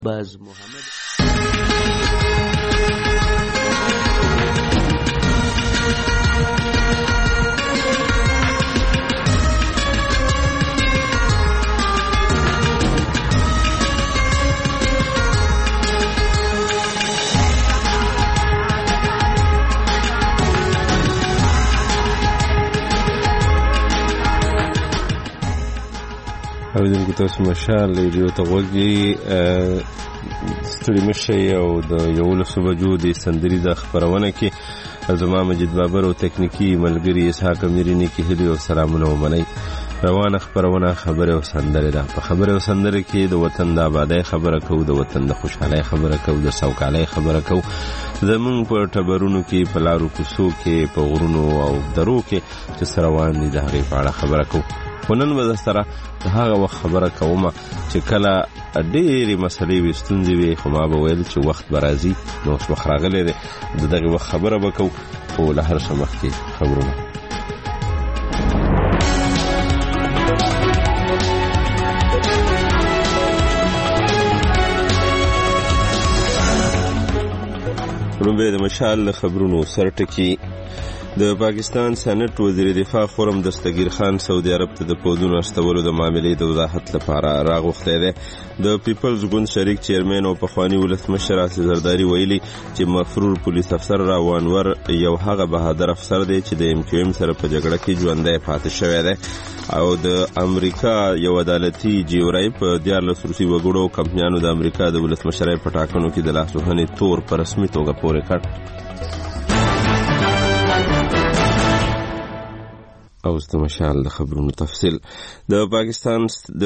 باز محمد اوریدونکو تاسو مشال ریډیو ته غوږی ستړي مشئ او د 11 بجو د سندریزه خبرونه کې زما مجید بابر او تکنیکی ملګری اسحاق امیرینی کې هدي او سلامونه ومنئ. روانه خبرونه خبره او سندره ده. په خبره او سندره کې د وطن د آبادی خبره کوو، د وطن د خوشحالۍ خبره کوو، د سوکالۍ خبره کوو. زمون په ټبرونو کې، په لارو کوڅو کې، په غرونو او درو کې چې سره روان دي د هغې په اړه خبره کوو. ونن به سره د هغه وخت خبره کوم چې کله ډېرې مسلې وي، ستونزې وي، خو ما به ویل چې وخت به راځي، نو اوس وخت راغلی دی، د دغې وخت خبره به کوو. خو له هر څه مخکې خبرونه لومبی د مشال خبرونو سرټکي. د پاکستان سېنات وزیر دفاع خرم دستگیر خان سعودي عرب ته د پودونو استولو د معاملې د وضاحت لپاره راغوښتی دی. د پیپلز ګوند شریک چیرمن او پخوانی ولسمشر اسد زرداری ویلي چې مفرور پولیس افسر راوانور یو هغه بهادر افسر دی چې د ام کیو ام سره په جګړه کې ژوندی پاتې شوی دی او د امریکا یو عدالتي جیورای په 14 روسي وګړو کمپنیانو د امریکا د ولسمشرۍ په ټاکنو کې د لاسوهنې تور په رسمي توګه پورې کړ. او د مشال د خبرونو تفصیل. د پاکستان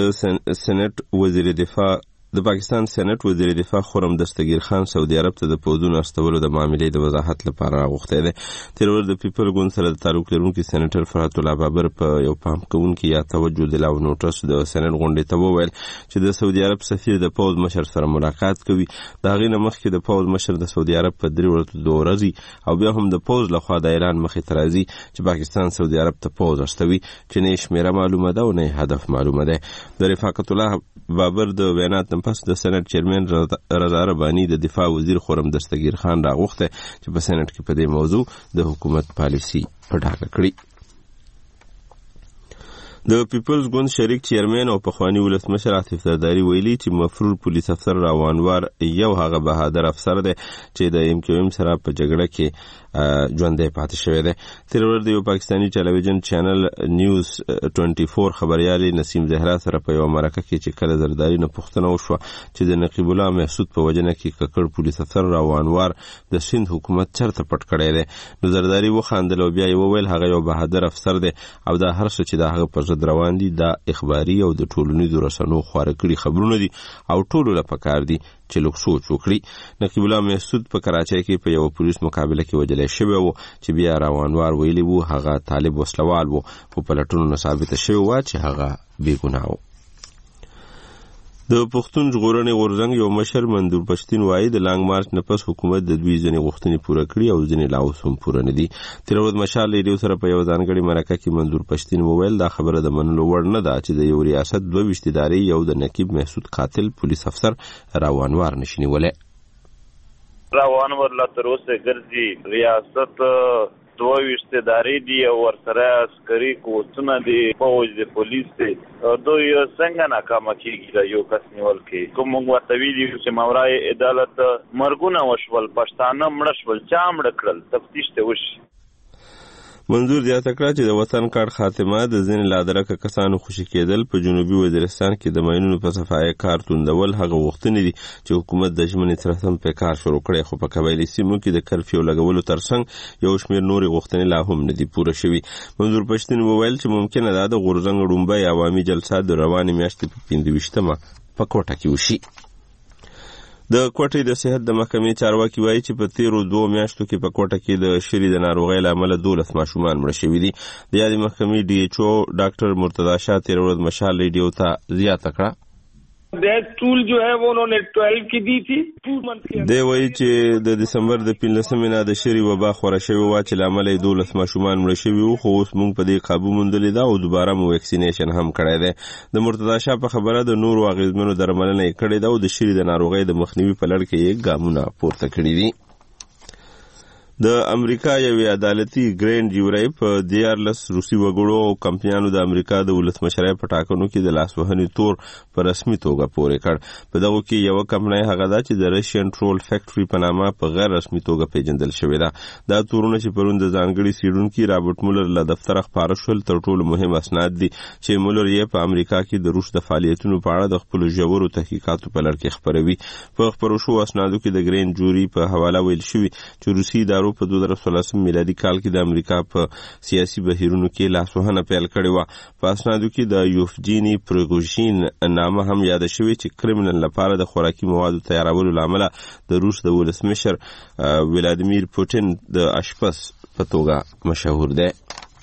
سېنات وزیر دفاع خرم دستگیر خان سعودي عرب ته د پودونو استولو د معاملې د وضاحت لپاره راغوښتی دی. تیر ورځ د پیپل ګوند سره د تعلق لرونکي سېنیټر فرحت الله بابر په یو پام کوونکي یا توجه دلاو نوټس د سېنات غونډې ته وویل چې د سعودي عرب سفیر د پوز مشر سره ملاقات کوي. د هغې نه مخکې د پوز مشر د سعودي عرب په 3 ورځې او بیا هم د پوز لخوا د اعلان مخې ته راځي چې پاکستان سعودي عرب ته پوز استوي، چې نه شمیره معلومه ده او نه هدف معلومه ده. د رفاقت الله بابر د بیانات نه پس د سېنات چیرمن رضا ربانی د دفاع وزیر خرم دستگیر خان راغوښته چې په سېنات کې په دې موضوع د حکومت پالیسی په ډاګه کړي. د پیپلز ګوند شریک چیرمن او پخوانی ولسمشر اسد زرداری ویلي چې مفرور پولیس افسر راوانور یو هغه بهادر افسر دی چې د ام کیو ام سره په جګړه کې ژوندی پاتې شوی دی. تیر ورځ د یو پاکستاني ټلویزیون چینل نیوز 24 خبريالي نسیم زهرا سره په یو مرکه کې چې کله زرداری نه پوښتنه وشوه چې د نقیب الله محسود په وجنه کې ککړ پولیس افسر راوانور د سند حکومت چرته پټ کړی دی، نو زرداری وخندل او بیا یې وویل هغه یو بهادر افسر دی او دا هر څه چې د هغه پر ضد روان دي دا اخباري او د ټولنیزو رسنیو خواره کړي خبرونه دي او ټولو له پکار دي چې لږ سوچ وکړي. نقیب الله محسود په کراچۍ کې په یو پولیس مقابله کې وجلی شوی و چې بیا راوانوار ویلي وو هغه طالب وسلوال و، په پلټونو نه ثابته شوی و چې هغه بېګناه و. د پښتون ژغورنې غورځنګ یو مشر منظور پښتین وایي د لانګ مارچ نه پس حکومت د دوی ځینې غوښتنې پوره کړي او ځینې لا اوس هم پوره نه دي. تېره ورځ مشال ریډیو سره په یو ځانګړې مرکه کې منظور پښتین وویل دا خبره د منلو وړ نه ده چې د یو ریاست 22 ادارې یو د نقیب محسود قاتل پولیس افسر راوانوار نشي نیولی. راوانور لا تر اوسه ګرځي ریاست 22 ادارې دي او ورسره عسکري قوتونه دي، فوج دي، پولیس دي. دوی څنګه ناکامه کېږي د یو کس نیول کې؟ کوم موږ ورته ویلي چې ماورای عدالت مرګونه وشول، پښتانه مړه شول، چا مړه کړل، تفتیش ته وشي. منظور زیاته کړه چې د وطن کار خاتمه د ځینې لادرکه کسانو خوشي کېدل په جنوبي وزیرستان کې د ماینونو په صفایي کار توندول هغه غوښتنې دي چې حکومت د ژمنې سره سم په کار شروع کړی، خو په قبایلي سیمو کې د کرفیو لګولو ترڅنګ یو شمېر نورې غوښتنې لا هم نه دي پوره شوي. منظور پښتین وویل چې ممکنه ده د غورځنګ ړومبی عوامي جلسه د روانې میاشتې په 25مه په کوټه کې وشي. د کوټې د صحت د محکمې چارواکي وایي چې په تیرو 2 میاشتو کې په کوټه کې د شری د ناروغۍ له امله 12 ماشومان مړه شوي دي. د یادې محکمې ډي ایچ او ډاکټر مرتضی شاه تیر ورځ مشال ریډیو ته زیاته کړه batch tool जो है वो उन्होंने 12 की दी थी 2 मंथ के। دی وایي چې د دسمبر د 15 نه د شری وبا خوره شوی و چې لامل 12 ماشومان مړ شوي وو، خو اوس موږ په دې قابو موندلې ده او دوباره مو ویکسینیشن هم کړی دی. د مرتضی شاه په خبره د نورو اغیزمنو درملنه یې کړې ده او د شری د ناروغۍ د مخنیوي په لړ کې یې ګامونه پورته کړي دي. د امریکا یوې عدالتي ګرینډ جوري په 14 روسي وګړو او کمپنیانو د امریکا د ولسمشرۍ په ټاکنو کې د لاسوهنې تور په رسمي توګه پورې کړ. په دغه کې یو کمپنۍ هغه ده چې د رشین ټرول فیکټري په نامه په غیر رسمي توګه پیژندل شوې ده. دا تورونه چې پرون د ځانګړي څېړونکي رابرټ مولر له دفتره خپاره شول تر ټولو مهم اسناد دي چې مولر یې په امریکا کې د روس د فعالیتونو په اړه د خپلو ژورو تحقیقاتو په لړ کې خپروي. په خپرو شوو اسنادو کې د ګرینډ جوري په حواله ویل شوي چې روسي ادارو په 2013 میلادي کال کې د امریکا په سیاسي بهیرونو کې لاسوهنه پیل کړې وه. په اسنادو کې د یوفجینی پروګوژین نامه هم یاد شوې چې کریمنل لپاره د خوراکي موادو تیارولو لامل د روس د ولسمشر ولادیمیر پوتین د اشپز په توګه مشهور دی.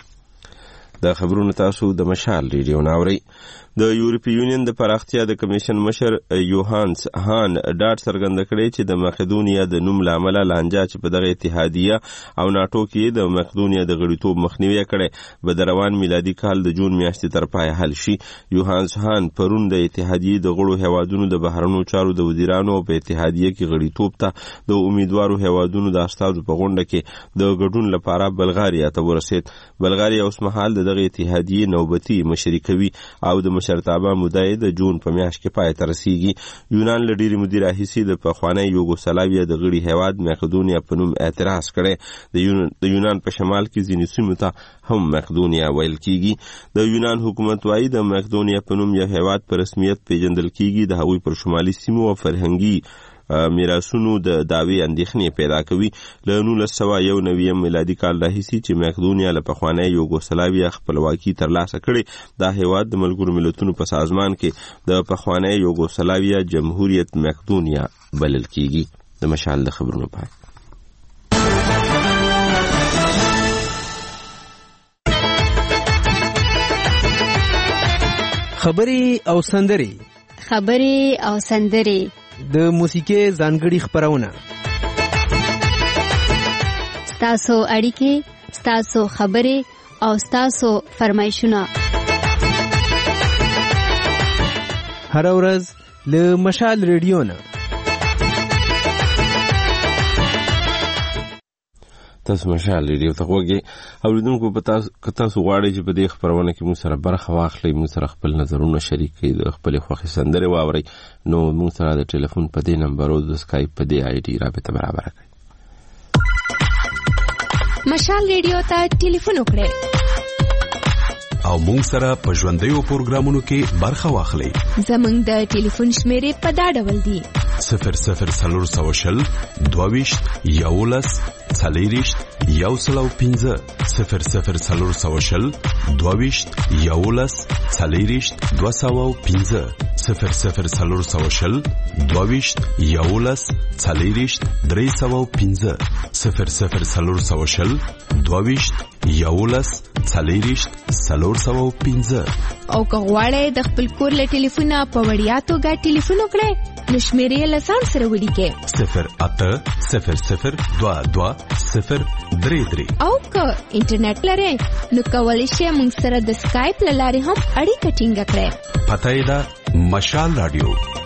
د خبرونو تاسو د مشال ریډیو ناوري. د یورپی یونین د پراختیا د کمیشن مشر یوهانس هان ډاډ څرګنده کړی چې د مقدونیا د نوم لامل لانجه چې په دغه اتحادیه او ناتو کې د مقدونیا د غړیتوب مخنیوي کړي به د روان میلادي کال د جون میاشتې تر پای حل شي. یوهانس هان پرون د اتحادیه د غړو هیوادونو د بهرنیو چارو د وزیرانو په اتحادیه کې غړیتوب ته د امیدوارو هیوادونو د استازو په غونډه کې د ګډون لپاره بلغاریا ته ورسید. بلغاریا اوس مهال دغه اتحادیه نوبتي مشري کوي او د مشرتابه مدعی د جون په میاشت کې پای ته رسیږي. یونان له ډېرې مودې راهیسې د پخوانۍ یوګوسلاویا د غړي هیواد مقدونیا په نوم اعتراض کړی. د یونان په شمال کې ځینې سیمو ته هم مقدونیا ویل کیږي. د یونان حکومت وايي د مقدونیا په نوم یو هیواد په رسمیت پیژندل کیږي. د هغوی پر شمالي سیمو او فرهنګي میراثونو د دعوی اندېښنې پیدا کوي. له 1991 میلادي کال راهیسې چې مقدونیا له پخوانۍ یوګوسلاویا خپلواکي ترلاسه کړې، دا هیواد د ملګرو ملتونو په سازمان کې د پخوانۍ یوګوسلاویا جمهوریت مقدونیا بلل کیږي. د مشال د خبرونو پای. خبرې او سندرې د موسیقي ځانګړي خبرونه، ستاسو اړیکې، ستاسو خبرې او ستاسو فرمایشونه هر ورځ له مشال ریډیو نه. تاسو مشال ریډیو ته وګورئ. اوریدونکو په تاسو غواړئ چې په دې خبرونه کې موږ سره برخه واخلئ، موږ سره خپل نظرونه شریک کړئ، د خپل خوښې سندرې واورئ، نو موږ سره د ټلیفون په دې نمبر او د اسکایپ په دې آی ډي رابطه برابر کړئ. مشال ریډیو ته ټلیفون وکړئ او موږ سره په ژوندیو پروګرامونو کې برخه واخلئ. زموږ د ټلیفون شمیرې په دا ډول دي: 00 22 11 40 105 00 22 11 40 205 00 22 11 40 305 00 22 11 40 305. او که غواړئ د خپل کور له ټلیفونه په وړیا توګه ټلیفون وکړئ، نو شمیرې له ځان سره ولیکئ 0800 22 033. او که انټرنیټ لرئ نو کولی شئ موږ سره د اسکایپ له لارې هم اړیکه ټینګه کړئ. پته یې ده مشال رادیو.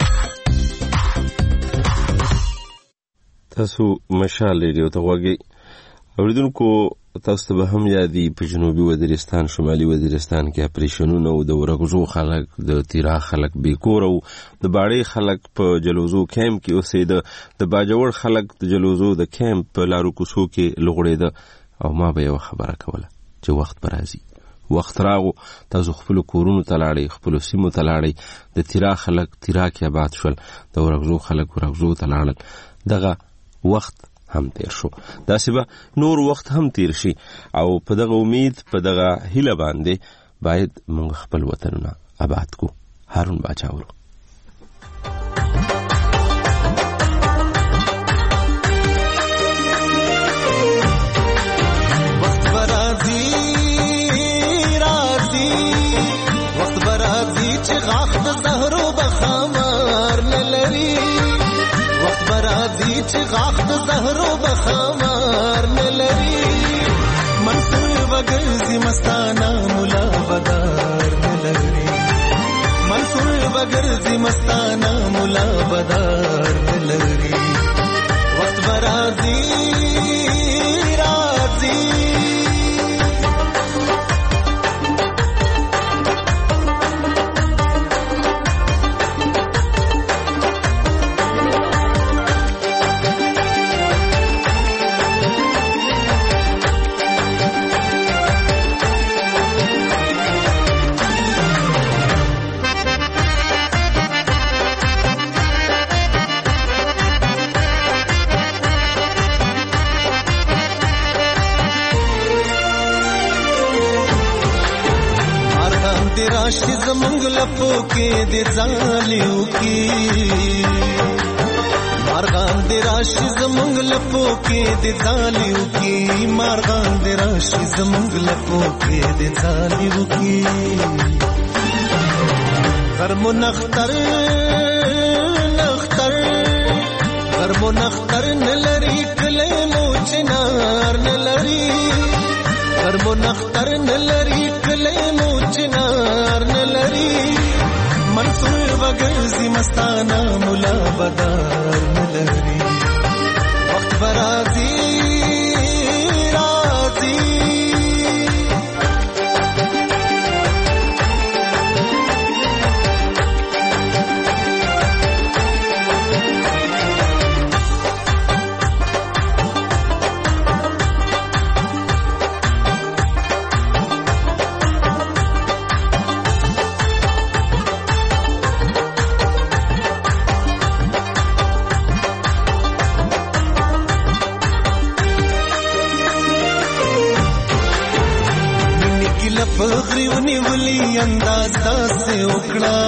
تاسو مشال ریډیو ته وګورئ. اوریدونکو تاسو به هم یادي په جنوبي وزیرستان، شمالي وزیرستان کې اپریشنونه او د ورغزو خلک، د تیرا خلک بیکور او د باړې خلک په جلوزو کیمپ کې اوسېده، د باجوړ خلک د جلوزو د کیمپ په لارو کوڅو کې لغړېده. او ما به یو خبره کوله چې وخت به راځي، وخت راغو تاسو خپل کورونو ته لاړئ، خپل سیمو ته لاړئ. د تیرا خلک تیرا کې آباد شول، د ورغزو خلک ورغزو ته لاړل. دغه وخت هم تیر شو، داسې به نور وخت هم تیر شي. او په دغه امید، په دغه هیله باندې باید موږ خپل وطنونه آباد کو. هارون باچا ورو. وخت برازي چې غاخ د زهرو بخامه چې غاخ د زهرو بخمار نه لري منصور وګرځي مستانه مولا بدار نه لري منصور وګرځي مستانه مولا بدار نه لري وخت برازي راځي راشي زمونږ لپو کې د ځالیو کې مارغان د راشي زمونږ لپو کې د ځالیو کې مارغان د راشي زمونږ لپو کې د ځالیو کې غرمو نختر نختر غرمو نختر نلري کله مو چنار نلري غرمو نختر نلري کله مو چنار نلري منصور وګرځي مستانه مولا بدار نلري وخت برازي راځي فخری ونیولی انداز داسې وکړه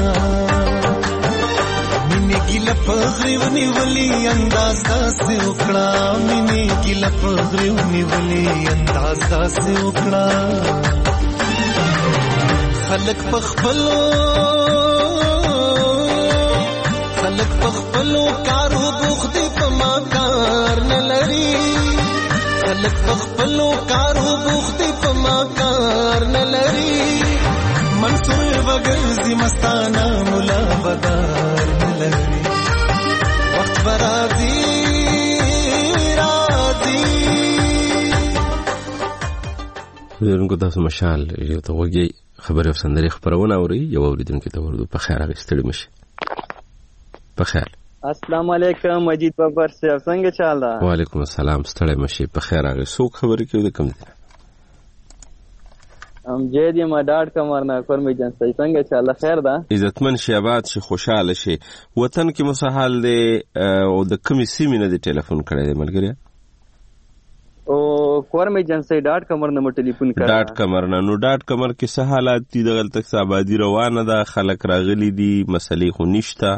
مینې ګیله فخری ونیولی انداز داسې وکړه مینې ګیله فخری ونیولی انداز داسې وکړه خلک پخپلو کارو بوخت په ما کار نه لري خلک پخپلو کارو بوخت په ما کار نه لري منصور وګرځي مستانه مولا بدار نه لري وخت برازي راځي ورنګو تاسو مشال یو ته وګي خبري او سندري خبرونه اوري یو اوریدونکو ته ورته په خیر راغستړي مشي په خیر السلام علیکم مجید بابر صاحب څنګه چال ده وعلیکم السلام ستړی مشي په خیر راغی څوک خبرې کوي د کوم دي جې دې ما ډاډ کمرنا کورمې جان صحیح څنګه چال خیر ده عزتمن شي آباد شي خوشاله شي وطن کې مسحال دی او د کومې سیمې نه دی ټلیفون کړی دی ملګری او کورمې جان صحیح ډاډ کمرنا مو ټلیفون کړی ډاډ کمرنا نو ډاډ کمر کې څه حالات دي دغه تک آبادی روانه ده خلک راغلي دي مسلې خو نشته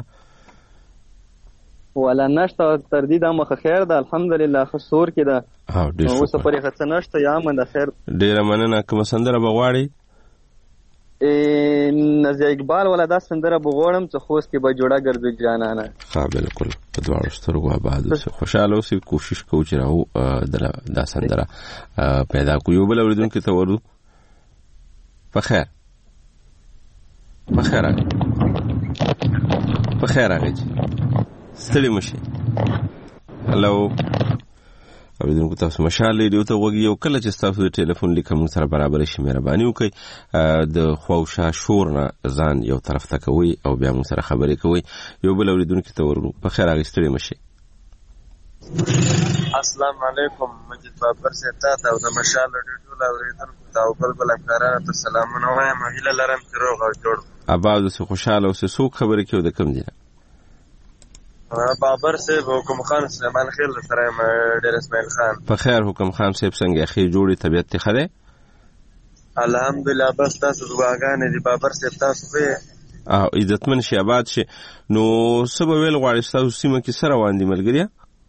ولا نشته تردید هم خیر ده الحمدلله خسور کې ده ها ډیر اوس پرې خڅ نشته یا من خیر ډیر مننه کوم سندره بغواړي نزی اقبال ولا دا سندره بغوړم چې خوست کې به جوړه ګرځي جانانه ها بالکل په دواړو سترګو آباد اوسه خوشاله اوسه کوشش کوو چې راو دا سندره پیدا کو یو بل اوریدونکو ته ورو په خیر راغی ستړي مشي هلو اوریدونکو تاسو مشال ریډیو ته وګورئ یو کله چې تاسو د ټلیفون لیکم سره برابر شي مهرباني وکړئ د خوښه شور نه ځان یو طرف ته کوي او بیا موږ سره خبرې کوي یو بل اوریدونکو ته ورو په خیر راغی ستړي مشي السلام علیکم مجید بابر صاحب ته او د مشال ریډیو اوریدونکو ته او بل امکارانو ته سلامونه وایم هیله لرم چې روغ او جوړ آباد اوسه خوشاله اوسه څوک خبرې کوي د کوم دی بابر صاحب حکم خان سلیمان خیل سره ډیر اسماعیل خان په خیر حکم خان صاحب څنګه اخی جوړی طبیعت ته خده الحمدلله بس تاسو دعاګانې دي بابر صاحب تاسو به عزتمن شي آباد شي نو سبا ویل غواړي تاسو سیمه کې سره واندې ملګری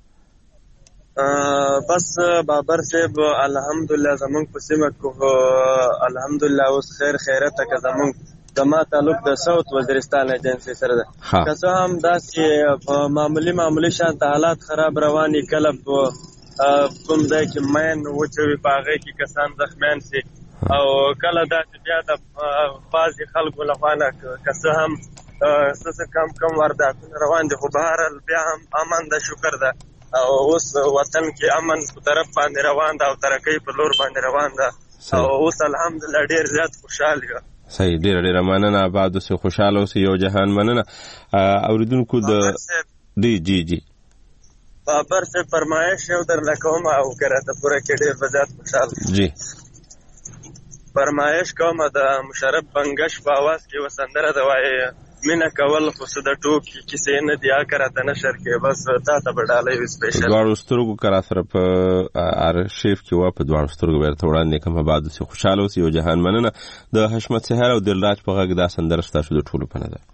بس بابر صاحب الحمدلله زمونږ په سیمه کې الحمدلله اوس خیر خیرته که زمونږ زما تعلق د ساوث وزیرستان ایجنسی سره ده. که څه هم داسې معمولی شانت حالات خراب رواني، کله په کوم ځای کې مین وچوي په هغې کې کسان زخمیان سي، او کله داسې بیا د بعضې خلکو لخوا نه که څه هم څه کم وارداتونه روان دي، خو بهرحال بیا هم امن ده، شکر ده. او اوس وطن کې امن په طرف باندې روان ده او ترقۍ په لور باندې روان ده، او اوس الحمدلله ډېر زیات خوشحال یم. صحیح، ډېره مننه. آباد اوسې، خوشحاله اوسې. یو جهان مننه. اوریدونکو د جی بابر صاحب فرمایش یو درله کوم، او که راته پوره کړې ډېر به زیات خوشحاله جی فرمایش کوم. د مشرف بنګش په اواز کې یوه سندره ده، وایي مینه کول خو څه د ټوکې کیسې نه دي، که راته نشر کې بس تا ته به ډالۍ وي سپیشل. دواړو سترګو که را سره په ارشیف کې وه، په دواړو سترګو به درته وړاندې کړم. آباد اوسې، خوشحاله اوسې. یو جهان مننه. د حشمت سحر او دلراج په غږ دا سندره ستاسو د ټولو په نظر.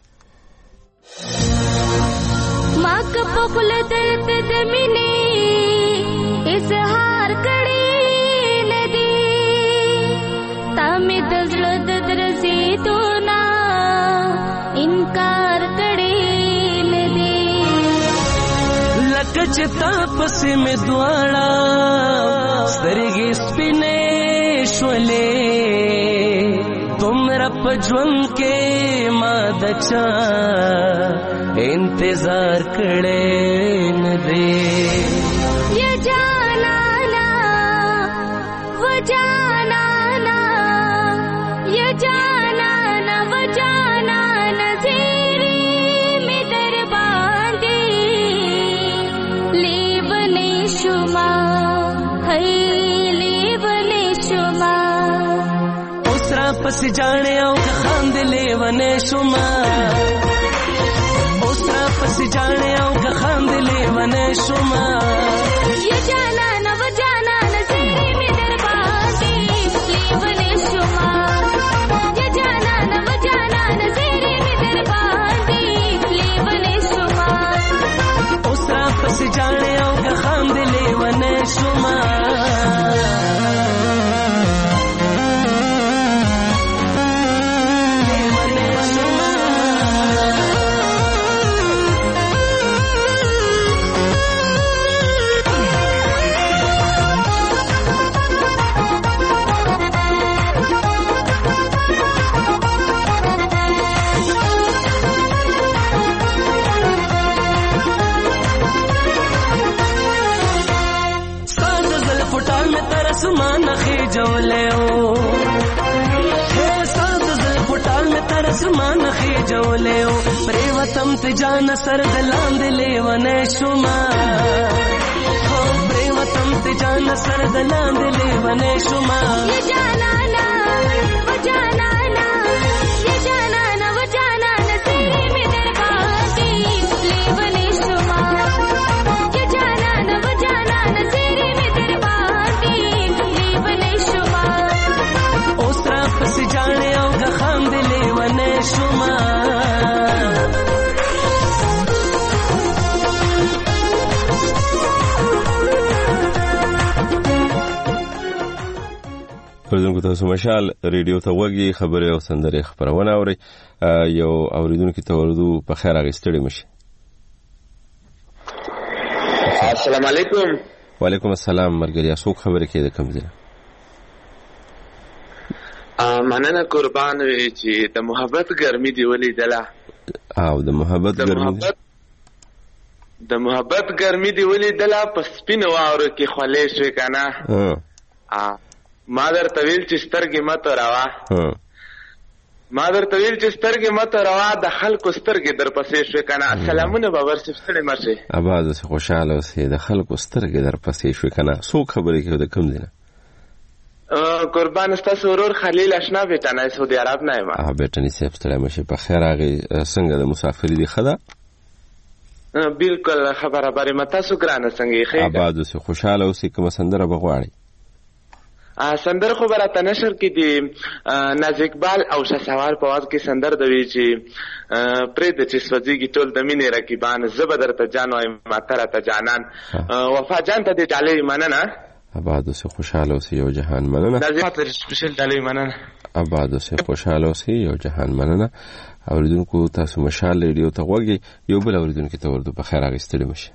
ما که په خوله درته د مینې اظهار کړی نه دی، تا مې د زړه د درزېدو نه انکار کړی نه دی. لکه چې تا پسې مې دواړه سترګې سپینې شولې، دومره په ژوند کې ما د چا انتظار کړی نه دی. یا جانانا و جانانا، یا جانانا و جانانا، زیری می در باندې لیونی شما، هی لیونی شما. اوس را پسې جاڼې او که خاندې لیونی شما، اوس را پسې جاڼې او که خاندې لیونی شما. یا جانانا و جانانا، زیری می در باندې لیونی شما، یا جانانا و جانانا، زیری می در باندې لیونی شما. اوس را پسې جاڼې او که خاندې لیونی شما. اسمان خېجولې او ستا د زلفو ټال مې تر اسمان خېجولې او پرې وطن ته جان سر د لاندې لیونی شوما، پرې وطن ته جان سر د لاندې لیونی شوما. یا جانانا و جانانا، یا جانانا و جانانا، زیری مې در باندې لیونی شوما، یا جانانا و جانانا، زیری مې در باندې لیونی شوما. اوس را پسې جاڼې او که خاندې لیونی شوما. اوریدونکو تاسو مشال ریډیو ته وګي خبرې او سندرې خبرونه اوري. یو اوریدونکو ته ورودو په خیر اغستړي مشي. السلام علیکم. وعلیکم السلام. مرګریا څوک خبرې کوي د کوم ځای؟ مننه قربان وي چې د محبت ګرمي دی ولیدله. او د محبت ګرمي دی ولیدله په سپینو واورو کې خولې شوې کنه. ما درته ویل چې سترګې مته راوه، د خلکو سترګې در پسې شوې کنه. سلامونه بابر صاحب، ستړي مه شئ. اباد اوسې، خوشحاله اوسې. د خلکو سترګې در پسې شوې کنه. څوک خبرې کوي د کوم ځای نه؟ قربان ستاسو ورور خلیل اشنا بیٹانی سعودي عرب نه یم. بیٹانی صاحب ستړی مه شئ. په خیر راغی. څنګه د مسافري دي ښه ده؟ بالکل خبره برې ما. تاسو ګرانه څنګه یې؟ ښه اباد اوسې، خوشحاله اوسې. کومه سندره به غواړئ؟ سندر خو براته نشر کې دی ناز اقبال او شهسوار په आवाज کې سندر دوي چې پرې د چې سوځيږي ټول د مینې رقیبان، زبر درته جان وایم ماتره ته جانان. وفا جان ته دې ډالې مننه. آباد اوسې خوشاله اوسې یو جهان مننه دا زیاتره سپیشل ډالۍ مننه آباد اوسې خوشاله اوسې یو جهان مننه اوریدونکو تاسو مشال ریډیو ته غوږی یو بل اوریدونکو ته ورته په خیر اغستړي مشه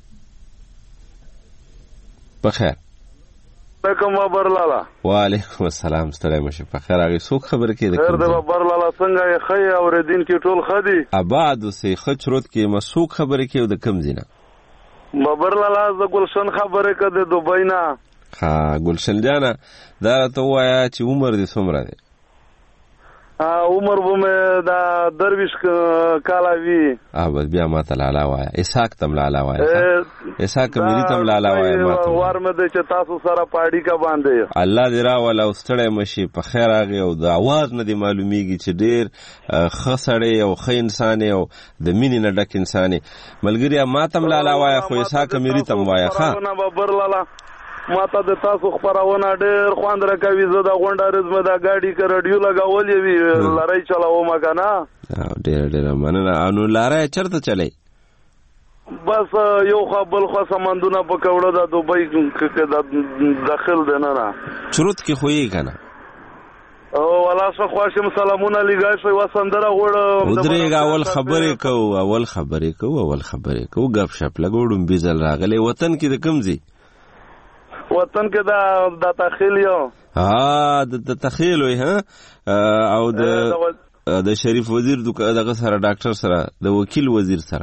په خیر کوم بابر لالا وعلیکم السلام ستړی مشه په خیر اغه څوک خبر کې خیر د بابر لالا څنګه یې خی اوریدین کې ټول خدي آباد اوسې خچرود کې مسوک خبر کې د کم زینه بابر لالا ز ګلشن خبره کده دوبۍ نه ها ګلشن جانا دا ته وایا چې عمر دې څومره دی عمر به دا درویش کالا وی بس بیا ما ته لالا وایا اسحاق تم لالا وایا اسحاق مری تم لالا وایا ما ته ور مې چې تاسو سره پاډی کا باندې الله دې را ولا واستړی مشي په خیر هغه او د आवाज نه دی معلومیږي چې ډیر خسړې او خې انسان او د مینې نه ډک انسان ملګری ما تم لالا وایا خو اسحاق مری تم وایا ښا نه بابر لالا ما ته د تاسو خبرونه ډېر خوند راکوي زه د غونډه رزمه د گاډي کې رادیو لګولې وی لړۍ چلاوم کنه ډېر مننه انو لارای چرته چلی بس یو خپل خو سمندونه په کوړه د دوبۍ کې د داخل دی نه چروت کې خوې کنه او ولا څه خواشم سلامونه لګای شوی وسندره غوړ ودرېګ اول خبرې کو غب شپ لګوډم بيزل راغلي وطن کې د کمزي وطن کې د تخیل یو د تخیل وي او د شریف وزیر دغه سره ډاکټر سره د وکیل وزیر سره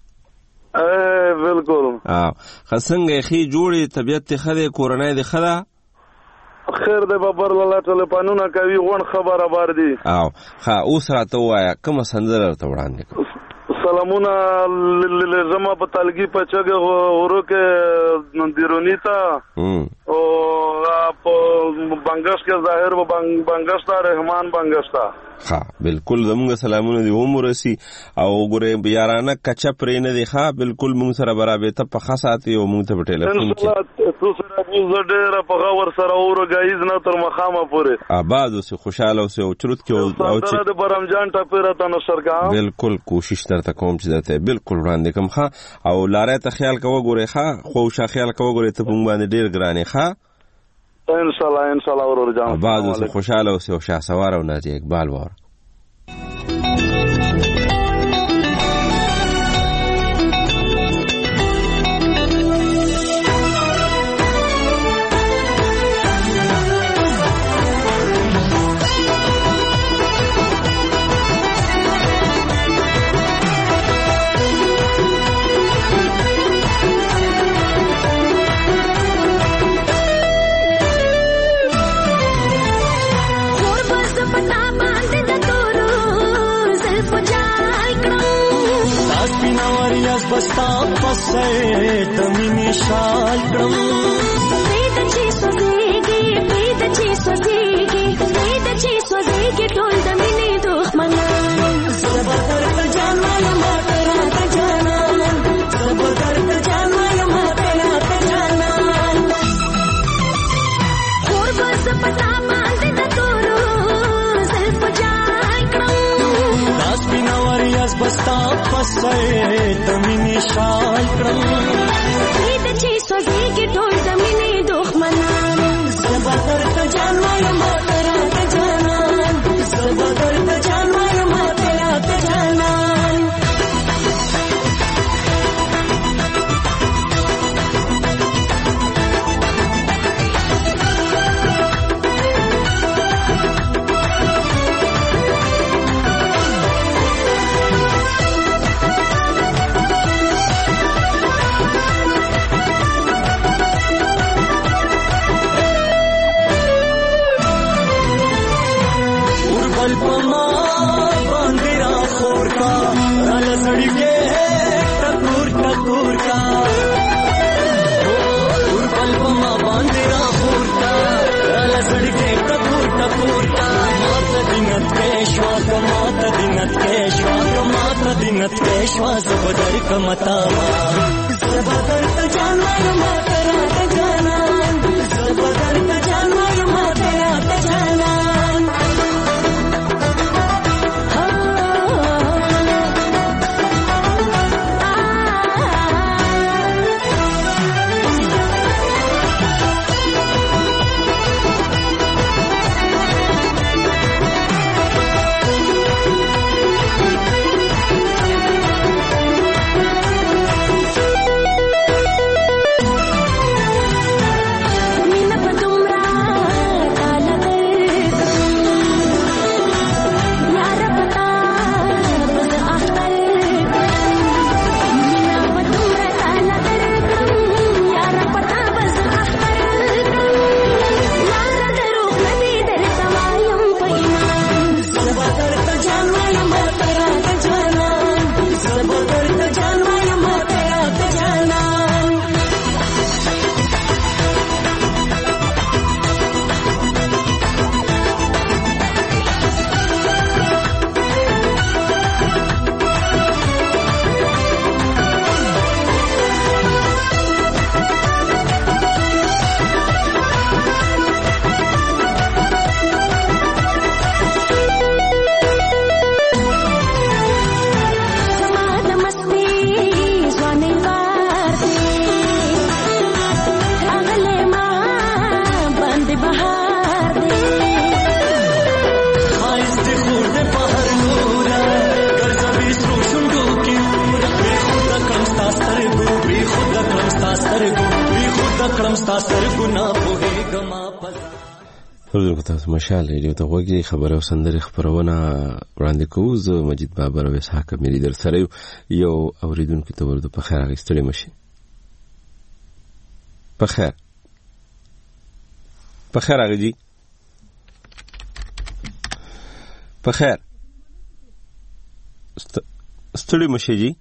بالکل خصنګ خي جوړي طبيعت خده کورنۍ د خدا خیر د بابر لالا ټلیفونونه کوي غون خبره بار دي اوس راته وایا کوم سندره ته وړاندې سلامونه لزما په تلګي په چګه ورکه دیرونیتا او په بنگش کې ظاهر و بنگش تا رحمان بنگش تا بالکل زموږ سلامونه دی عمر سي او ګوره یارانه کچا پرې نه دی بالکل موږ سره برابر ته په خاصاتي او موږ ته په ټلیفون کې تو سره موږ ډېر په غور سره اورګایز نه تر مخامه پورې آباد اوسه خوشاله اوسه او چرت کې او چې د برمجان ټاپره ته نشر کا بالکل کوشش درته کوم چې درته بالکل وړاندې کوم او لارې ته خیال کوو ګوره خو شا خیال کوو ګوره ته موږ باندې ډېر ګرانې ان شاء الله ورور جان آباد اوسه خوشاله اوسه او شاه سوار او ناجی اقبال وار बस्ता पसे तमिनी शाल क्रम वेदची स्वजेगी टोल दमिनी दुश्मना सबदर तजानल मातरा तजाना सबदर तजानल मातरा तजाना और बस पता मान दे तोरो सिर्फ जाय क्रम दास बिनावरियास बस्ता पसे तमिनी शाल क्रम वेदची स्वजेगी टोल दमिनी दुश्मना सबदर तजानल मातरा तजाना सबदर तजानल मातरा तजाना श्वास बदर कमतावा सबदर तजानल मातरा तजाना सबदर तजानल मातरा तजाना سترګو بي خود کړم ستا سرګنا پوهېږم فرض تاسو مشال ریډیو ته وګورئ خبره او سندري خبرونه وړاندې کوو زه مجید بابر او اسحاق مری در سره یو اوریدونکو ته ورته په خیر غوښتلې مشي په خیر غږی په خیر ستړي مشي جی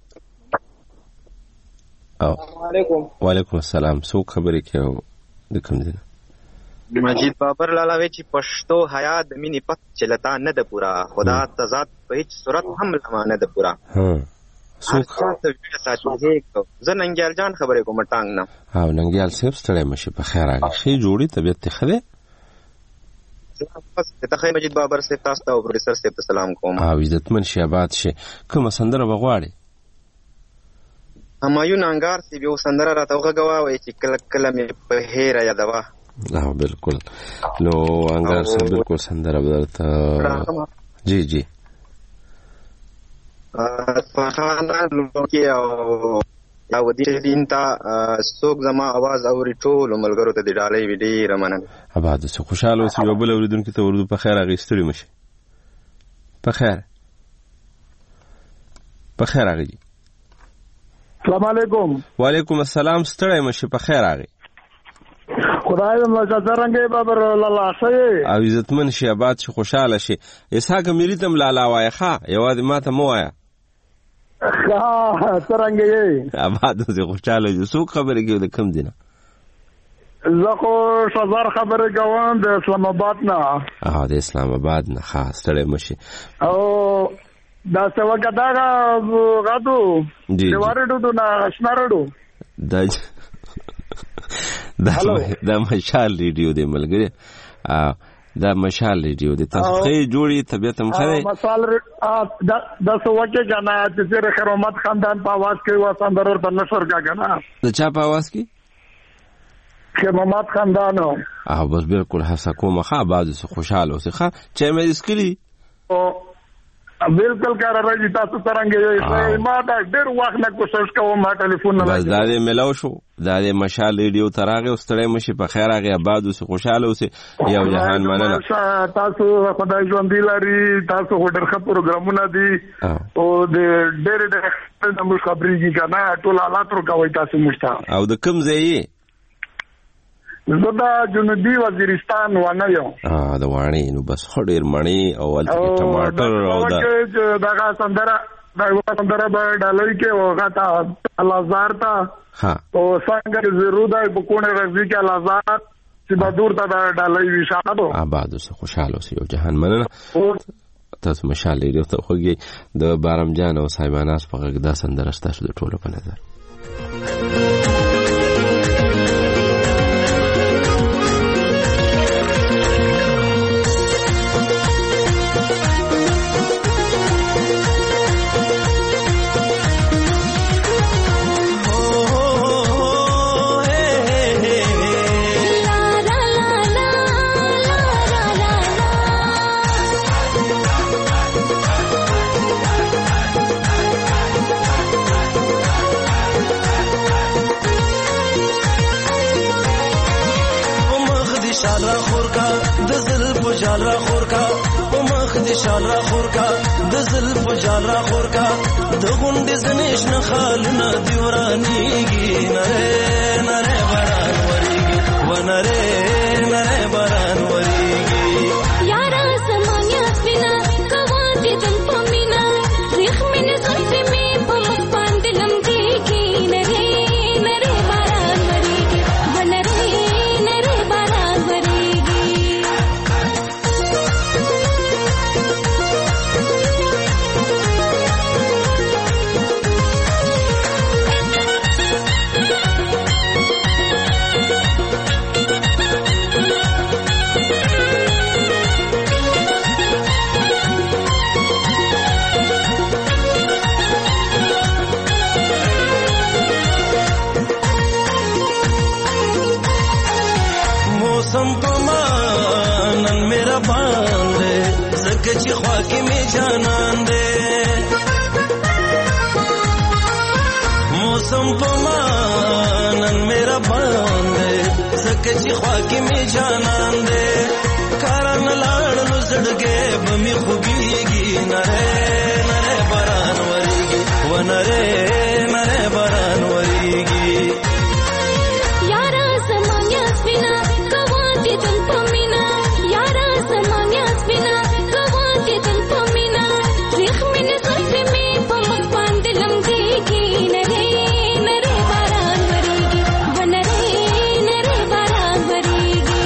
وعلیکم السلام سو خبرې کوي د کوم دي مجید بابر لالاوی چې پښتو حیا د مینې پت چلتا نه د پورا خدا تزاد په هیڅ صورت هم لمانه د پورا څوک تاسو ویل زه ننګیال جان خبرې کوم ټانګ نه او ننګیال صاحب ستړي مشه په خیر راغی شي جوړي طبيعت ته خده بس ته مجید بابر صاحب تاسو ته او پروفیسور صاحب ته سلام کوم او عزتمن شي آباد شي کوم سندره بغواړي همایون انګار سی یو سندره راته وغوي چې کله کله مې په هیره یادوا بالکل نو انګار صاحب بالکل سندره بدلته جی فخانه لوکي او دې دین ته څوک زما आवाज اوري ټول ملګرو ته د ډالۍ ویډي رمنن اباد سو خوشاله اوسې یو بل اوریدونکو ته ورته په خیر غیستړي مشه په خیر راغی السلام علیکم وعلیکم السلام ستړی مشه په خیر راغی خدای دې مزرنګي بابر الله شي او عزتمن شي آباد شي خوشاله شي اسحاق مری تم لالا وای ښا یوازې ماته مو وایا څنګه آباد دې خوشاله دي څوک خبرې کوي د کم دینه زه خو شزار خبرې کوم د اسلام آباد نه د اسلام آباد نه خاص ستړی مشه او دا څو کدا غادو دیوارډو نه شنارډو دا مشال ریډیو دی ملګری دا مشال ریډیو دی تاسو خې جوړي طبيعت هم خره مشال دا څو وکه کنه چې خیرمت خاندان په आवाज کې وساندر ورته نشر کا کنه د چا په आवाज کې خیرمت خاندانو بس بالکل هڅه کوم ښه بعد خوشاله اوسه ښه چې مې اسکلی بالکل کار راځي تاسو څنګه یې ما دا ډېر وخت نه کوشش کوم ما ټلیفون نه بس دا دې ملاو شو دا دې مشال ریډیو تراغه استړې مشي په خیر هغه آباد اوسه خوشاله اوسه یو جهان مننه تاسو خدای ژوند لري تاسو ډېر ښه پروګرامونه دي او ډېر موږ خبرېږي کنه ټول حالات ورکوي تاسو مشته او د کوم ځای زدا جنوبي وزیرستان ونه یو د وانی نو بس خډیر مانی او ټماټر او دا سندره به ډالۍ کې وغاټه لازار تا او څنګه ضرورت دی په کوونه راځي کې لازار چې بدور ته ډالۍ وشاده آباد اوسه خوشاله اوسه یو جهان مننه تاسو مشال لري ته خوږي د بارم جان او سایماناس په غږ دا سندره ستاسو د ټولو په نظر شال را خور کا په مخ دې شال را خور کا د زلف شال را خور کا د غونډې زنیش نه خالونه دی ورانیږي نره باران وریږي و نره باران وریږي یارا سمانیا سپینا کوان دې دم پمینا ریخ مینه زلفې می په مخ باندې لمږي نره باران وریږي و نره باران وریږي موسم پمانن میرا باندې زکه چې خوا کې می جانان دې موسم پمانن میرا دی خوا کې می جانان دے کاران لاړ نو زړګې بمی خوږیږي نره نره باران وریږي و نره نره باران وریږي یارا زمانیا سپینا کوان دې تل پمینا یارا زمانیا سپینا کوان دې تل پمینا ریخ مینه زلفې می په مخ باندې لمګيږي نره نره باران وریږي و نره نره باران وریږي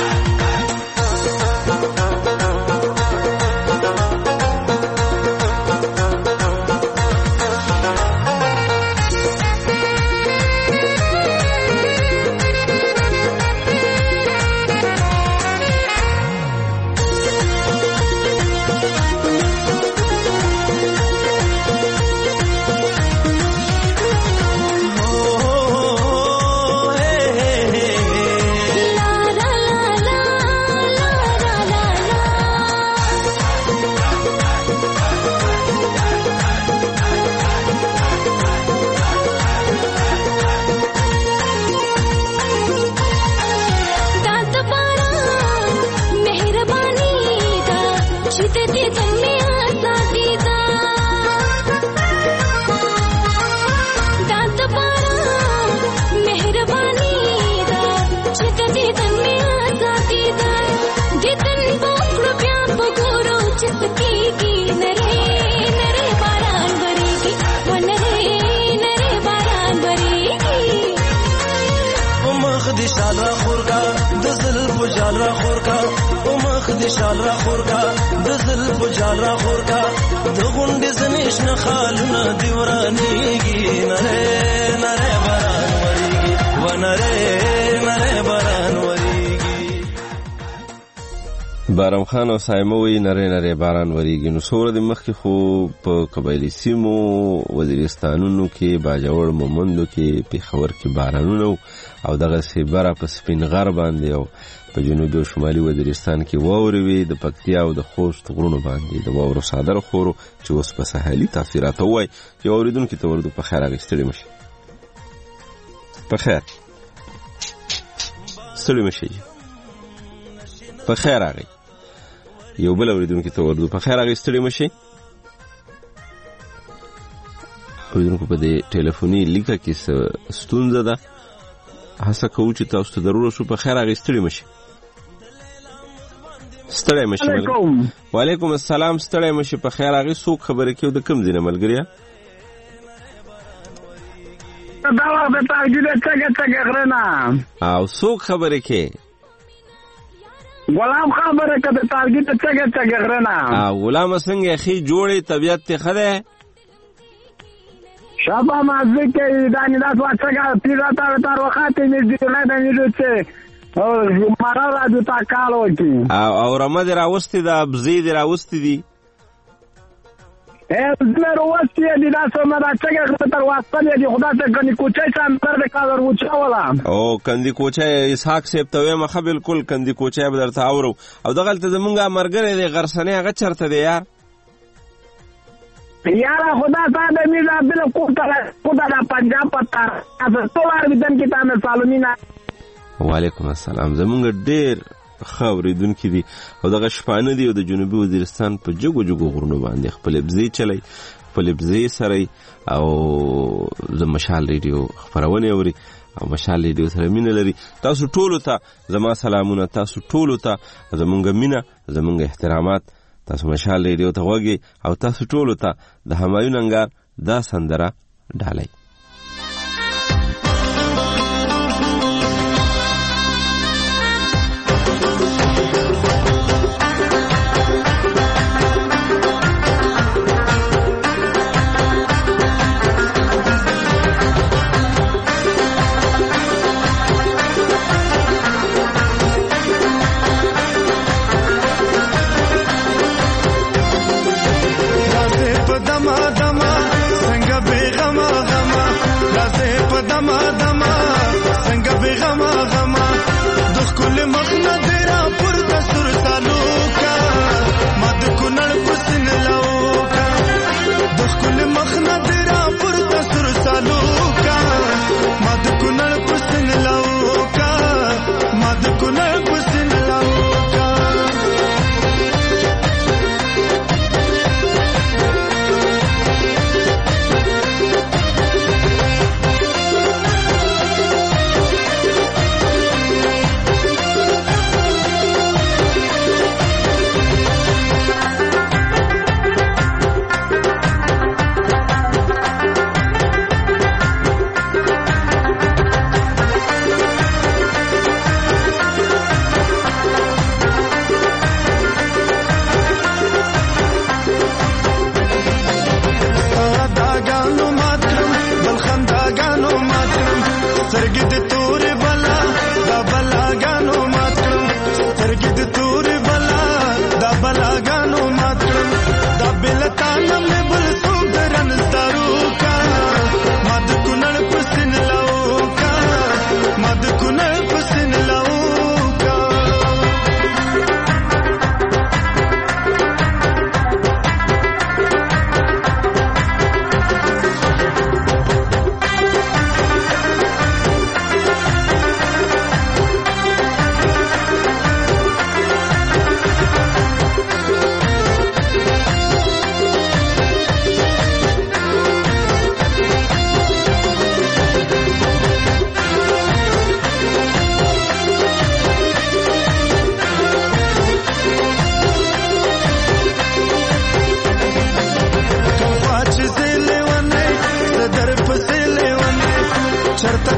شال را خور کا د زلف جال را خور کا د غونډې زنیش نه خالونه دی ورانیږي نره نره باران وریږي و نره نره باران وریږي بارم خان او سایمه وی نره نره باران وریږي. نو سوره د مخکې خو په قبایلی سیمو وزیرستانونو کې باجوړ مومندو کې پیښور کې بارانونه او دغه سیبره په سپین غر باندې او په جنوبي او شمالي وزیرستان کې واورې وي د پکتیا او د خوست غرونو باندې د واورو صادر خورو چې اوس په ساحلي تاثیرات وای چې اوریدونکو ته ورته په خیر اغستړي مشي په خیر ستړي مشي په خیر اغي یو بل اوریدونکو ته ورته په خیر اغستړي مشي اوریدونکو په دې ټلیفوني لیکه کې ستونزه ده هڅه کوو چې تاسو ته ضرور شو په خیر اغستړي مشي ستړی مشي. وعلیکم السلام. ستړی مشي په خیر اغي څوک خبرې کوي د کوم ځای نه ملګریا دا وخت تاګید څنګه غرنا او څوک خبرې کوي غلام خبره کوي تاګید څنګه غرنا غلام څنګه اخی جوړي طبيعت ته خده شابه مازه کې دانی دا څنګه پیراته تر وخت نه دی نه دی او مارا راځو تا کالو کی او رمضان راوستي دا بزی دی راوستي دي زمر واسطه دي دا سم دا څنګه تر واسطه دي خدا ته کني کوچای سم تر د کالر وچاولا او کندي کوچای اسحاق صاحب ته ما بالکل کندي کوچای به درته اورو او دغلت زمونږه مرګره دی غرسنه هغه چرته دی یار یارا خدا صاحب میرا بالکل خدا دا پنجاب پتا از ټولار بدن کې تاسو سالمینا. وعلیکم السلام. زمونږ ډېر خاوریدونکي دي او دغه شپانه دي او د جنوبي وزیرستان په جګو جګو غرونو باندې خپل بزی چلی خپل بزی سره او د مشال ریډیو خبرونه اوري او مشال ریډیو سره مینه لري. تاسو ټولو ته زما سلامونه، تاسو ټولو ته زمونږ مینه، زمونږ احترامات. تاسو مشال ریډیو ته وګورئ او تاسو ټولو ته د همایون انګار دا سندره ډالۍ. دما دما څنګه به غما غما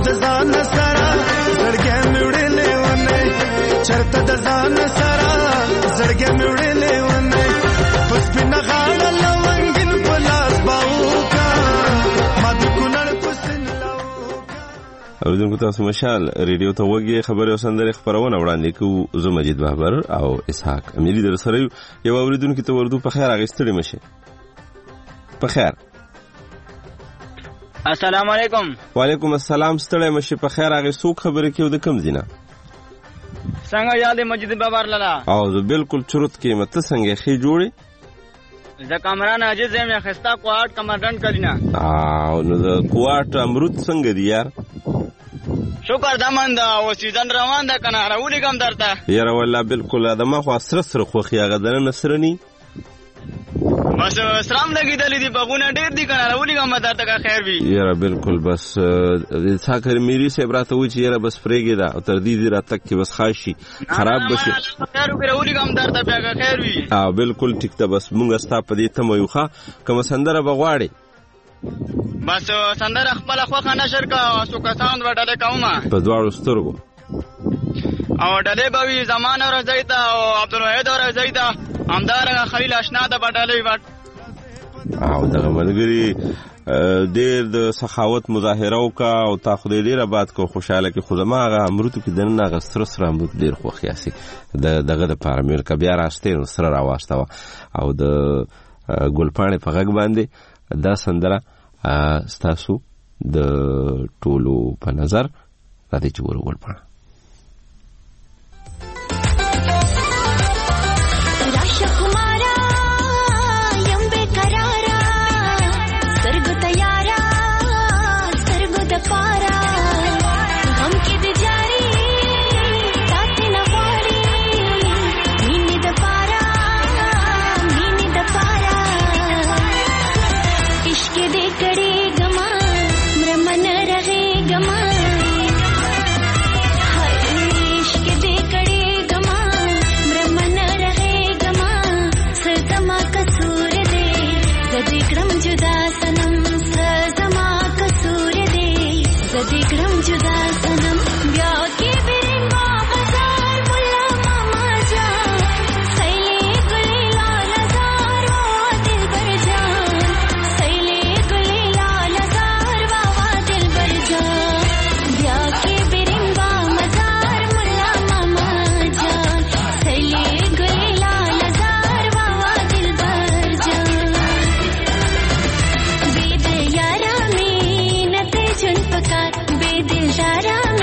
د ځان سره زړګې مې وړلې ونه چرته د ځان سره زړګې مې وړلې ونه پس په غاړه لونګین په لاس باوکا ما د کونړ پسن اوریدونکو تاسو مشال ریډیو ته وګورئ خبري او سندري خبرونه وړاندې کوو زه مجید بهبر او اسحاق اميري در سره یو اوریدونکو ته ورته په خیر اغستړي مشه په خیر السلام علیکم وعلیکم السلام ستړی مشه په خیر هغه څوک خبره کیو د کم دینه څنګه یاد مجید بابر لاله او زه بالکل چرت کې مت څنګه خې جوړي زه کامران عجز مې خستا کوارټ کمانډنټ کلینا او نو د کوارټ امرود څنګه دی یار شکر دمن دا او سیزن روان ده کنه راولې کوم درته یاره والله بالکل ادمه خو سره خو خيغه دنه نصرني بس سلام لګیدلې دی بغونه ډېر دي کنه راولې کوم درته کا خیر وي یاره بالکل بس څاکر میری سے براته و چې یاره بس فرېګی دا تر دې دی راتک کې بس خاصي خراب بشي خیر وي راولې کوم درته بیا کا خیر وي بالکل ټیک ته بس مونږ ستا په دې ته مو خو کوم سندره بغواړي بس سندره خپل خوخه نشر کا سو کسان وډاله کومه په دواړو سترګو او ډلې بوي زمان اور زیدا او عبدالوحید اور زیدا همدارنګه خلیل آشنا د وډالې وټ او دغه ملګری ډېر د سخاوت مظاهره وکا او تا خو ډېر آباد کو خوشاله کې خدما هغه امرته کې دنه غسر سره امرت ډېر خو خیاسي دغه د پارامیر کا بیا راسته سره راواسته او د ګلپانې په غږ باندې دا سندره ستاسو د ټولو په نظر راځي چې ورول پړ बेदिल यारा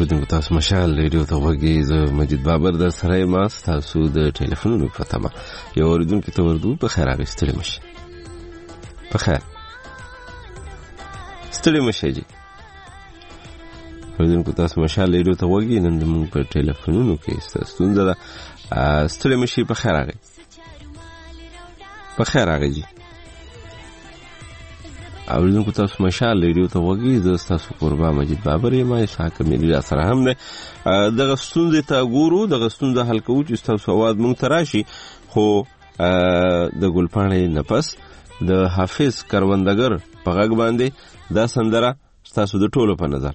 اوریدونکو تاسو مشال ریډیو ته وګورئ. زه مجید بابر در سره یم. تاسو د ټلیفونونو په تمه یو اوریدونکو ته ورته په خیر راغستلی مشي. په خیر ستړي مشي جی. اوریدونکو تاسو مشال ریډیو ته وګورئ. نن موږ په ټلیفونونو کې ستونزه ده. ستړي مشي. په خیر راغی. په خیر راغی جی. اوریدونکو تاسو مشال ریډیو ته وګورئ. زه تاسو قربا مجید بابر یم. اسحاق ملي سره هم نه دغه ستونزې ته ګورو، دغه ستونزه حل کوو چې تاسو اواز مونږ ته راشي. خو د ګلپاڼې نفس د حافظ کروندګر په غږ باندې دا سندره تاسو د ټولو په نظر.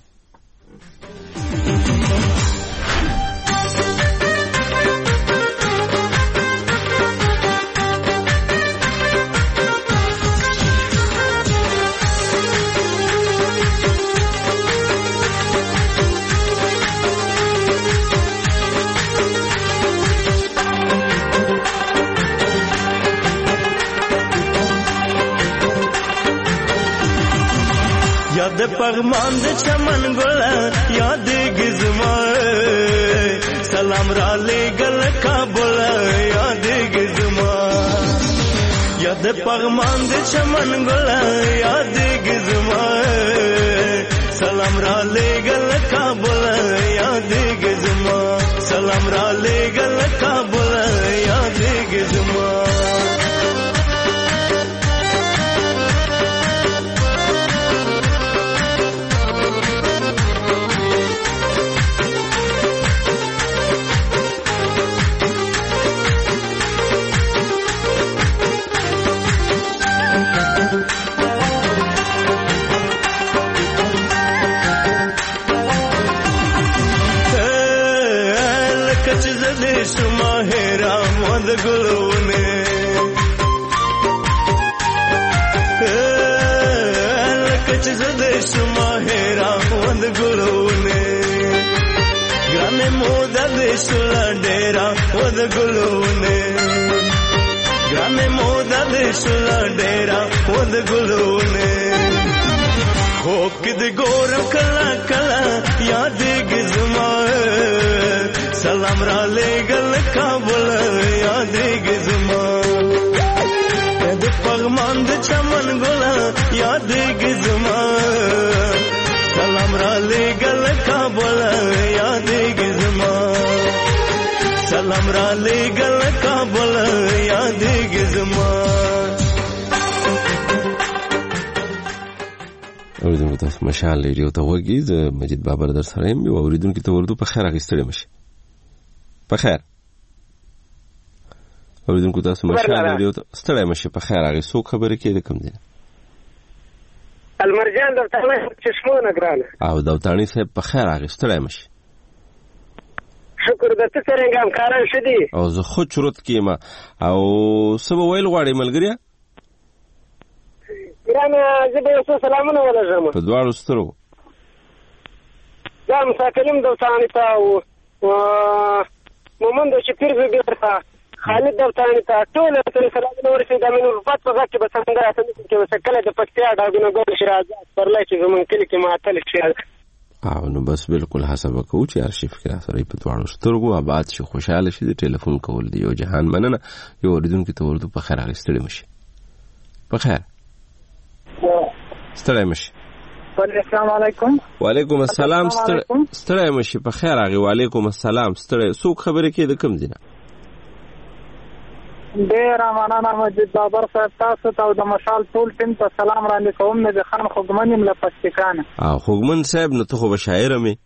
یاد پغمان د چمن ګل یاد گزما سلام را لګل کابل یاد گزما یاد پغمان د چمن ګل یاد گزما سلام را لګل کابل یاد گزما سلام را لګل کابل یاد گزما ماهرا مد ګلونه لکه زده ماهرا مد ګلونه ګرانه مودا د شلا ډیرا مد ګلونه ګرانه مودا د شلا ډیرا مد ګلونه خو کد ګور کلا کلا یاد گزما سلام را لګل کابل یاد گزما د پغمان د چمن ګل یاد گزما سلام را لګل کابل یاد گزما سلام را لګل کابل یاد گزما. اوریدونکو تاسو مشال ریډیو ته وګورئ. زه مجید بابر در سره یم. یو اوریدونکو ته ورته په خیر راغستلی مشي. په خیر اوریدونکو تاسو مشال ریډیو ته ستړی مشي. په خیر راغی. څوک خبرې کوي د کوم ځای؟ المرجان دوتانی چشمونه ګرانه. او دوتانی صاحب په خیر راغی. ستړی مشي. شکر د ته څنګه همکاران شدي؟ او زه خود چروت کېم. او څه به ویل غواړې ملګریا؟ ګرانه زه به یو څه سلامونه ولېږم په دواړو سترګو. دا مساکلیم دوتانی ته او مومند شپیر زبیر ته خالد دوتانی ته ټول ته سلامونه ورسېږي. د مینو الفت په غږ کې به سندره اته کې به کله د پکتیا ډاګونه ګل شي راځه پرلای چې زمونږ کلي کې معطل شي. او نو بس بالکل حساب کوو چې ارشیف کې راځي په دواړو سترګو آباد شي خوشاله شي. د ټلیفون کول دی یو جهان مننه. یو اوریدونکو ته ورته په خیر راغستلی مشي. په خیر ستړی مشي. السلام علیکم. وعلیکم السلام. ستړی مشي. په خیر راغی. وعلیکم السلام. ستړی څوک خبرې کوي د کوم ځای نه؟ ډېر مننه مجید بابر صاحب. تاسو ته د مشال ټول ټیم ته سلام وړاندې کوم. نبی خان خوږمن یم له پستکانه. خوږمن صاحب نو ته خو به شاعره مې.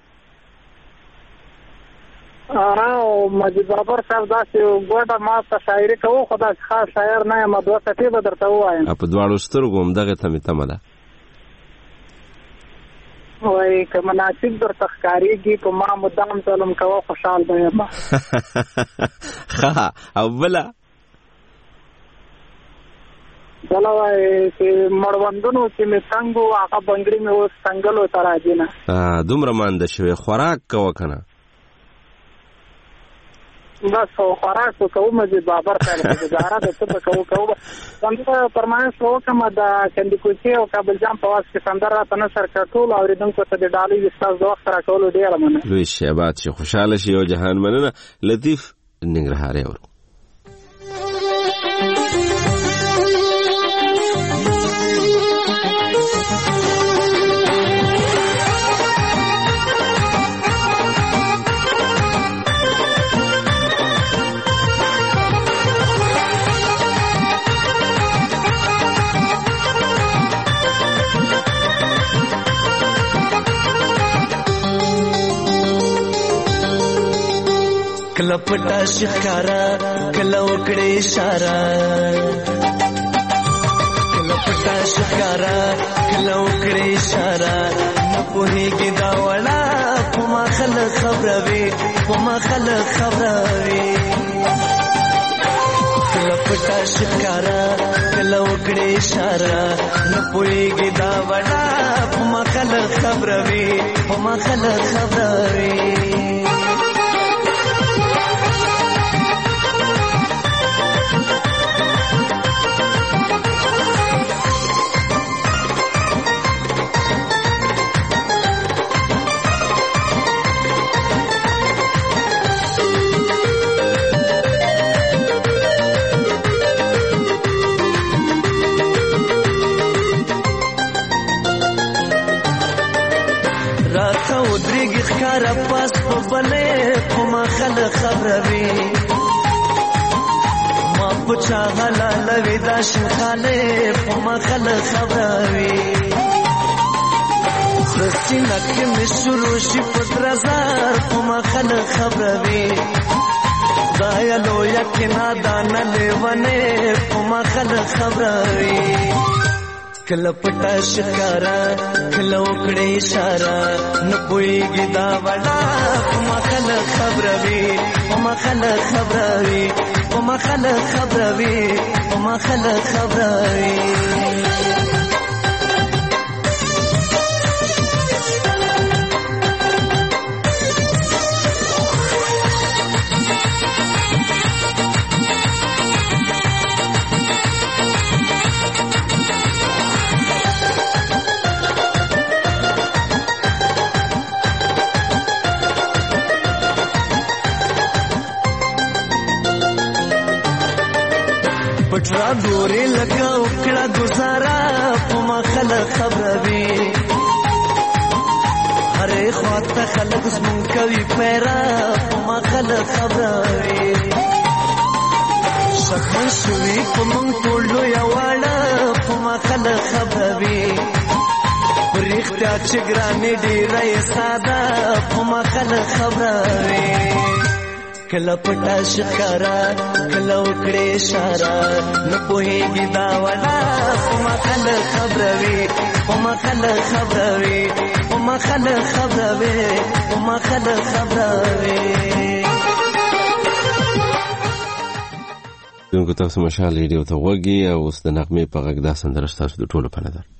او مجید بابر صاحب داسې ګوډه ما ته شاعري کوو خو داسې خاص شاعر نه یم. دوه څپې به درته ووایم. په دواړو سترګو همدغې ته مې تمه ده. وایي که مناسب درته ښکارېږي په ما مدام ظلم کوه خوشحال به یم. ښه او بله بله وایي چې مړوندونو چې مې څنګ و هغه بنګړي مې اوس څنګلو ته راځي نه. دومره مانده شوې خوراک کوه که نه. بس خوراک کوو مجید بابر صاحب گزاره د څه کوو سندره فرمایش وکم د کندکوچي او کابل جام په واسطه کې سندره راته نشر کټول اوریدونکو ته د ډالۍ وستاز د وخت راکولو ډیره مننه. لوی شهبات شي خوشاله شي او جهان مننه. لطیف ننګرهاري اور کله پټا شکارا کله وکړې اشاره کله پټا شکارا کله وکړې اشاره نه پوهېږي دا وړه په ما خلک خبروي په ما خلک خبروي کله پټا شکارا کله وکړې اشاره نه پوهېږي دا وړه په ما خلک خبروي په ما خلک خبروي پاس په بلې په ما خلک خبروي ما په چا حلالوي دا شنخالې په ما خلک خبروي سینه کې مې شروع شي په درزار په ما خلک خبروي دا یا لویه کې نادانه لیونې په ما خلک خبروي کله پټا شکارا کله وکړې اشاره نه پوهېږي دا وړه په ما خلک خبروي په ما خلک خبروي په ما خلک خبروي په ما خلک خبروي پټرا ګورې لکه وکړه ګزاره په ما خلک خبروي هرې خواته خلک زمونږ کوي پیره په ما خلک خبروي شکمن شوي په موږ ټول لویه واړه په ما خلک خبروي په رښتیا چې ګرانې ډېره یې ساده په ما خلک خبروي کله پټا شکارا کله وکړې اشاره نه پوهېږي دا وړه په ما خلک خبروي په ما خلک خبروي په ما خلک خبروي په ما خلک خبروي دونکو تاسو مشال ریډیو ته وګي او اوس د نغمې په غږ دا سندره ستاسو د ټولو په نظر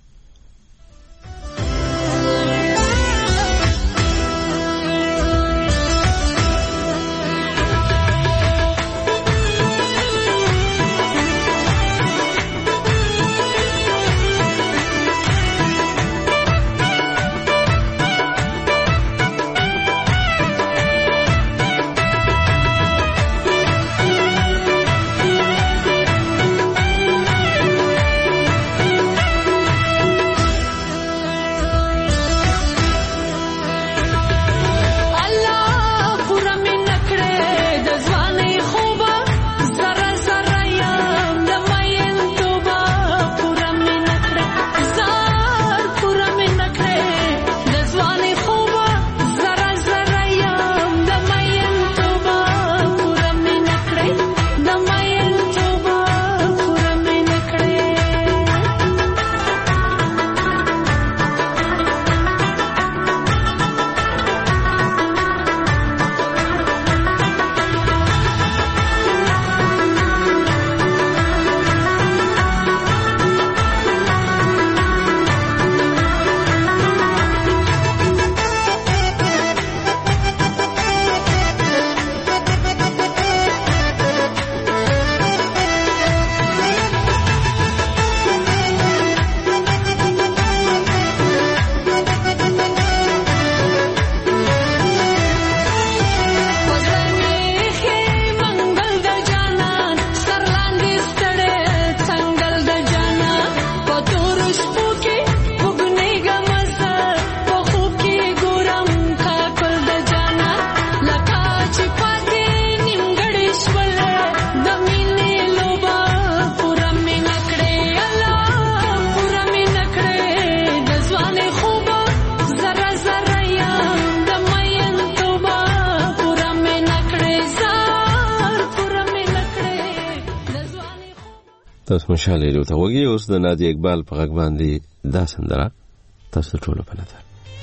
تاسو مشال ریډیو ته وګورئ. اوس د نادي اقبال په غږ باندې دا سندره تاسو ټول په نظر.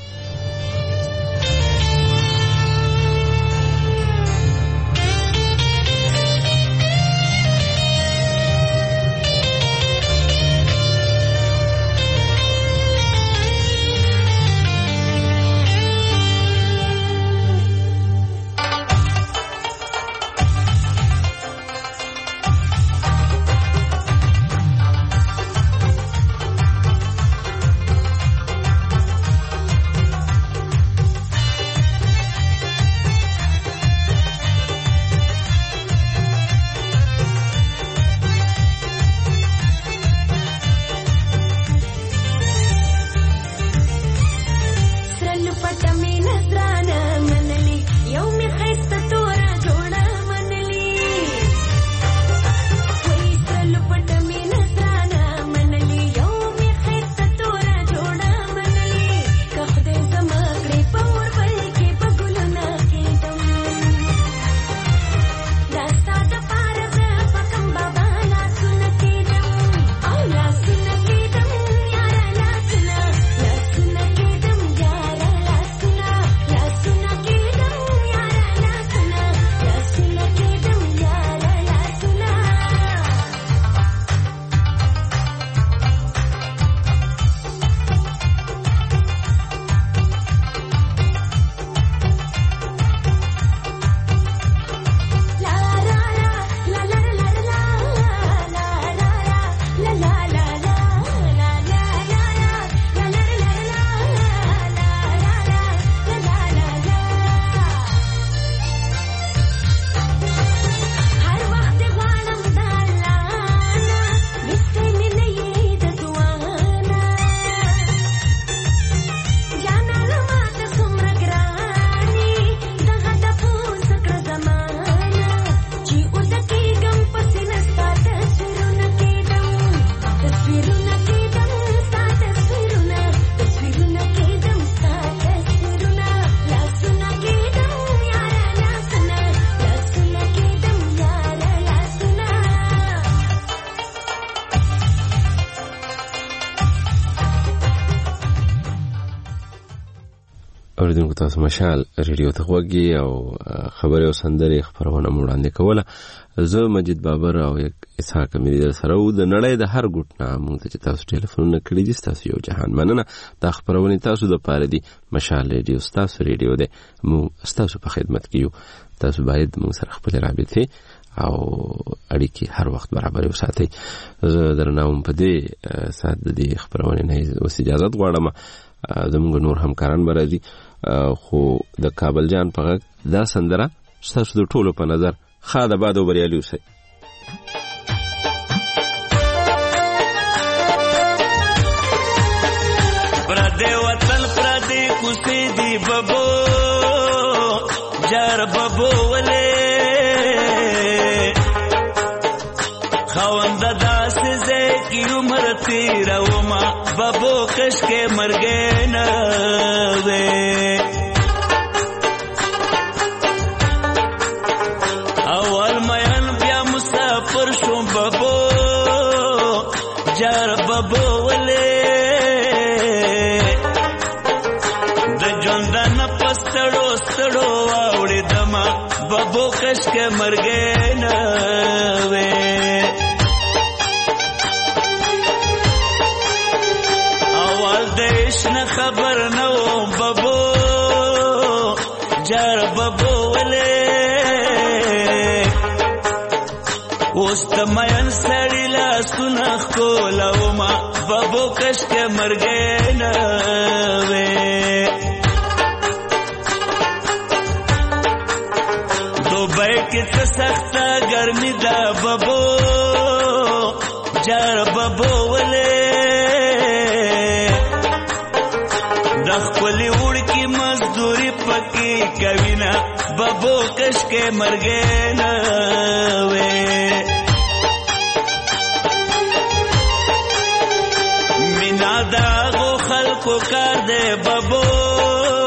اوریدونکو تاسو مشال ریډیو ته وګورئ او خبرې او سندرې خبرونه وړاندې کوله. زه مجید بابر او اسحاق اميري در سره و. د نړۍ د هر ګوټ نه موږ ته تاسو ټلیفونونه کړی دي. تاسو یو جهان مننه. دا خبرونه تاسو د پاره دي. مشال ریډیو تاسو ریډیو ده. موږ تاسو په خدمت کې یو. تاسو باید موږ سره خپل رابطه او اړیکې هر وخت برابر وساتئ. زه درناوم په دې سات د دې خبرونه نه اوس اجازه غواړم. زموږ نور همکاران برازي خو د کابل جان په غږ دا سندره تاسو د ټولو په نظر خاله باد او بریالي اوسئ. پردې وطن پردې کوڅې دی ببو جار ببو ولې خوند داسې زکی عمر تیروما ببو کش کې مرګې نه وې اول مېن بیا مسافر شوم ببو جار ببو ولې د ژوند نه پستړو ستړو واوړې دما ببو کش کې مرګې نه وې نه خبر نو ببو جار ببو ولې اوس تمین سړی لا سنخ کولو ما ببو کش کې مرګې نه وې دوبۍ کې څه سخته ګرمي ده ببو جار ببو ولې خپلی وړکی مزدوری پکی کوینا ببو کش کې مرګې نه وې مینا دا غو خلکو کار دے ببو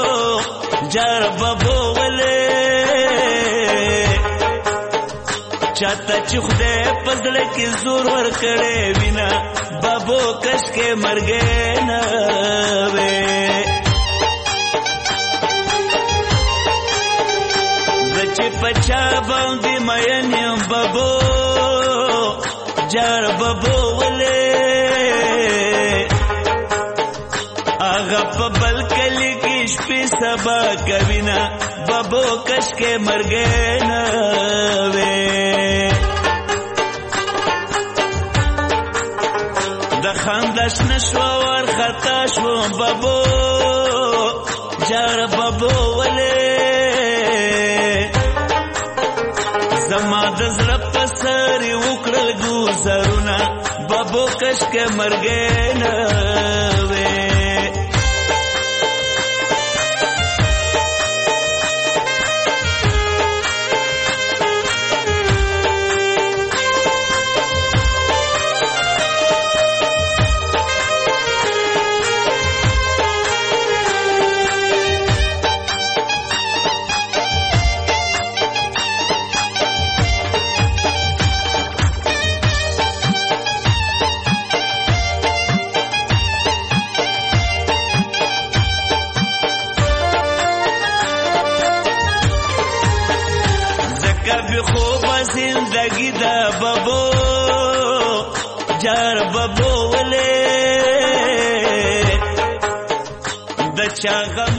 جار ببو ولې چاته چې خدای په زړه کې زور ورکړی وینا بابو کش کې مرګې نه وې زه چې پچا باندې مین یم بابو جار بابو ولې هغه په بل کلي کې شپې سبا کوینا بابو کش کې مرګې نه وې د خندش نشو ورخطا شو بابو جار بابو ولې زما د زړه په سر وکړل ګوزارونه بابو کش کې مرګې نه وې زندگی دا بابو جار بابو ولې د چا غم